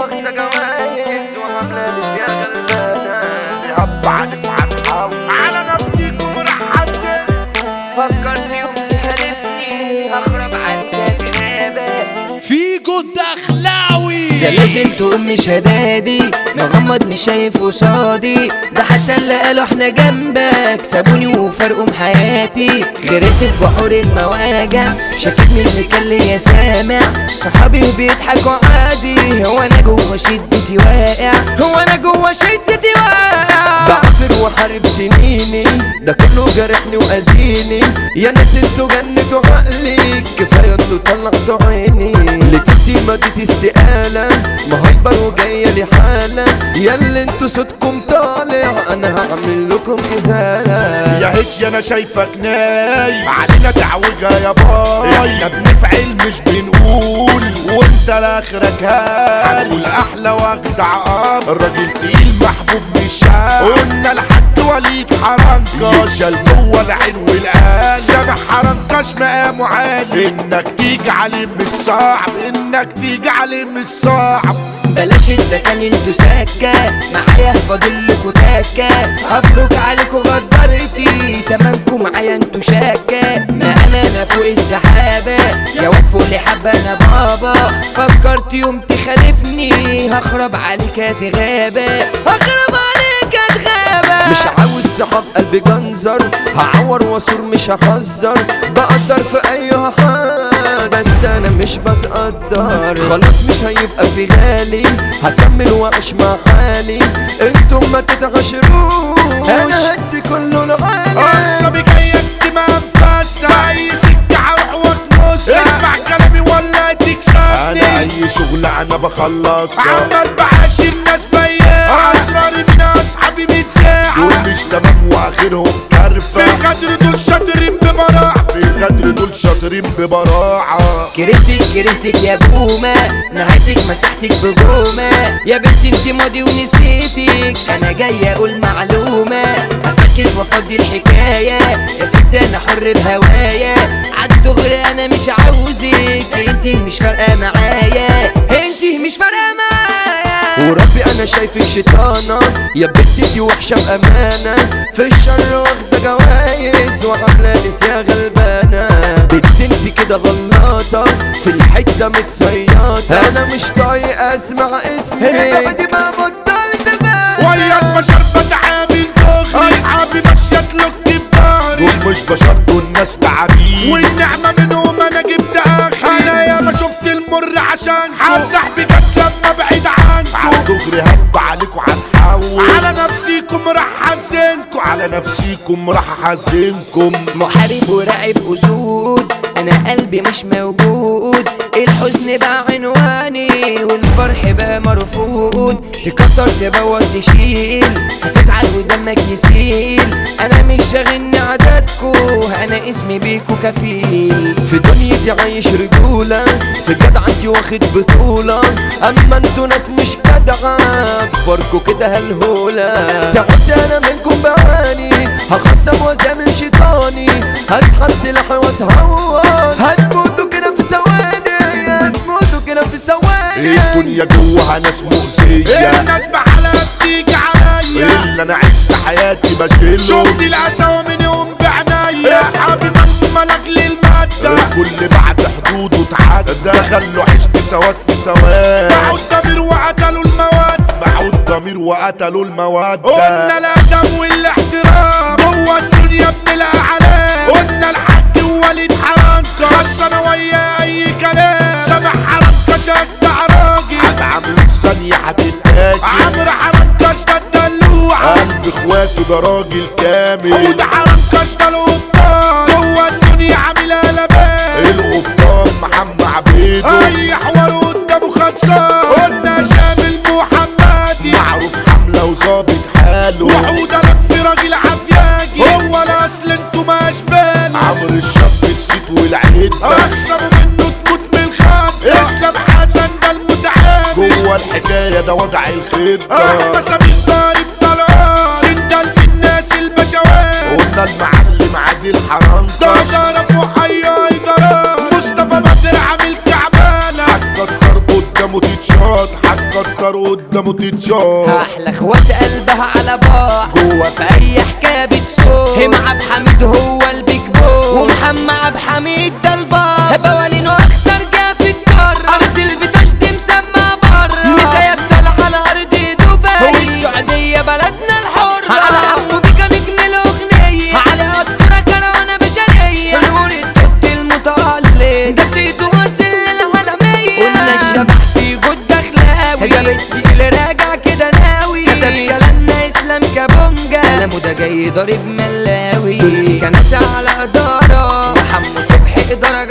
واخدة جوايز وعاملة يا غلبانة يابا عنك على نفسيكم راح فكرني وتخالفني هخرب عنك غابة فيجو الدخلاوي زلازل تقوم مش هدادي مغمض مش شايف قصادي ده حتى اللي قالوا احنا جنبك سابوني وفرقوا حياتي غرقت في بحور المواجع شافتني اللي كان ليا سامع صحابي بيضحكوا عادي هو انا جوه شدتي واقع هو انا جوه شدتي واقع بعفر وحارب سنيني ده كله جرحني واذيني يا ناس انتوا جنتوا عقلي كفايه انتوا طلعتوا عيني لتبتي مادتي استقاله مهيبر وجايه لي حاله يا اللي انتوا صوتكم طالع انا هعمل لكم ازاله يا هيك انا شايفك نايم علينا تعوجها يا باي احنا بنفعل مش بنقول وانت لاخرك هاي هنقول احلى واجدع الراجل تقيل محبوب مش شاب قلنا الحاج وليد حرنكش جوه العين والقلب سامح حرنكش مقامه عالي انك تيجي عليه مش صعب انك تيجي عليه مش صعب بلاش الدكان انتوا سكة معايا فاضلكوا تكة هفرج عليكوا غدرتي تمامكوا معايا انتوا شكة ما انا فوق السحابة يا واد فوق لي حبة انا بابا فكرت يوم تخالفني هخرب عليك هتغابة هخرب عليك هتغابة مش عاوز صحاب قلبي جنزر هعور واصور مش هحذر بقدر في اي حال بس انا مش بتقدر خلاص مش هيبقى في غالي هكمل واعيش مع حالي انتم ما تتغشروش انا هدي كله لغالي اعصابي جاية ما انفاسة في اي سكة هروح واتنص اسمع كلامي ولا تكسبني انا اي شغل انا بخلصها عمال بعاشر ناس بياع اسراري من اصحابي متساعة دول مش تمام واخرهم كرفة في الغدر دول شاطرين ببراعة في الغدر دول شاطرين ببراعة كرهتك يا بومة نهايتك مسحتك بجومة يا بنتي انت ماضي ونسيتك انا جاي اقول معلومة افكس وافضي الحكاية يا ست انا حر بهوايا عالدغري انا مش عاوزك انت مش فارقة معايا انت مش فارقة معايا وربي انا شايفك شيطانة يا بنتي دي وحشة بامانة في الشر واخدة جوايز وعاملة لي فيها غلبانة بنت انت كده غلاطة في الحتة متصيطة انا مش طايق اسمع اسمي بعد ما بطلت بقى ويا البشر بتعامل دغري اصحابي ماشية تلوك في ضهري دول مش بشر دول ناس تعابين والنعمة منهم انا جبت اخي انا يا ما شفت المر عشان هفتح بجد لما بعيد عنكم دغري هب عليكم هنحول على نفسيكم راح احزنكم على نفسيكم راح احزنكم محارب وراقب اسود انا قلبي مش موجود الحزن بقى عنواني والفرح بقى مرفوض تكتر تبوظ تشيل هتزعل ودمك يسيل انا مش شاغلني عددكو انا اسمي بيكو كفيل في دنيتي عايش رجولة في جدعنتي واخد بطولة اما انتوا ناس مش جدعة اكبركوا كده هالهولة تعبت انا منكم بعاني هخصم وازامل شيطاني هسحب سلاحي واتهور هتموتوا كده في ثواني هتموتوا كده في ثواني الدنيا جواها ناس مؤذية الناس بحالها بتيجي عليا اللي انا عشت حياتي بشيله شفت القساوة من يوم بعنايا اصحابي من لاجل المادة الكل بعد حدوده اتعدى خلوا عشت سواد في سواد باعوا الضمير وقتلوا المواد باعوا الضمير وقتلوا المواد قلنا الادب والاحترام جوا الدنيا بنلقى علام قلنا الحاج وليد حرنكش خلصنا ويا اي كلام سامح حرنكش اجدع راجل هتعمل ثانية هتتاكل عمرو حرنكش ده الدلوعة قلب اخواته ده راجل كامل حود حرنكش ده القبطان جوا الدنيا عاملها لبان القبطان محمد عبيد اي حوار قدامه خلصان قلنا شامل محمدي معروف حملة وظابط حاله وحود لطفي راجل عافياجي هو الاصل انتوا ما اشبال عمرو الشاب السيت والعيد اخسروا منه تموت من الخط اسلام حسن ده المتعامل جوا الحكاية ده وضع الخطة احمد سمير ضارب طلال سندل بالناس البشوات قلنا المعلم عادل حرنكش ده ضرب وحيا يضرب مصطفى بدر عامل كعبانة هتكتر قدامه تتشاط هتكتر تكسر قدامه تتشاف. احلى اخوات قلبها على بعض جوا في اي حكايه بتسوق. هم عبد حميد هو البيج بوس ومحمد عبد حميد ده البار. بوالينه اخطر جا في القاره ارض الفيتاش دي مسمى بره. مسايا طالع على ارض دبي والسعوديه بلدنا الحره. على عمو بيكا نجم الاغنيه على قطره كروانه بشريه. نور التوت المتألق ده سيدو واصل للعالميه. قلنا الشبح في جود دخلاوي ده بنتي اللي راجع كده ناوي. كتب كلامنا اسلام كابونجا كلامه ده جاي ضارب ملاوي. كناسة على اداره وحمو صبحي اداره